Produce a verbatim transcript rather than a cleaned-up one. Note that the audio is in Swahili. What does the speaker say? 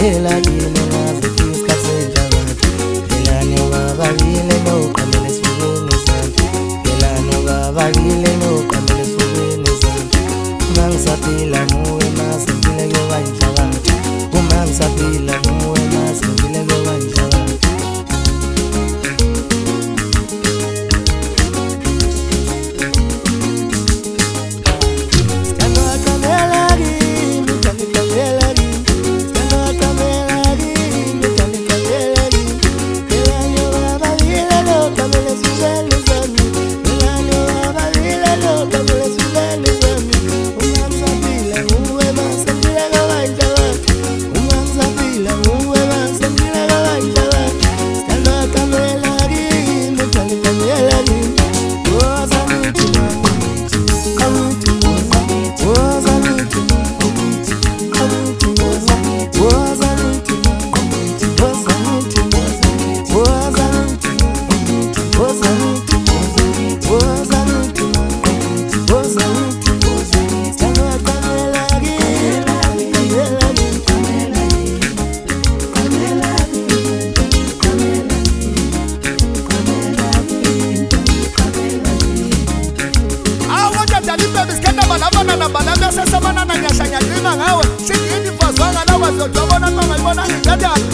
Ela kine ngaze fiska senhlabathi. Elani ungabakile noqamele esifubeni sami. Elani ungabakile noqamele esifubeni sami. Uma ngisaphila nguwe masengile kuyoba inhlabathi. Uma ngisaphila nguwe masengile kuyoba inhlabathi. Sasa mana na nyashanya kina ngawe. Sini hindi fazwanga na wazo. Jobona kama ibona. Yata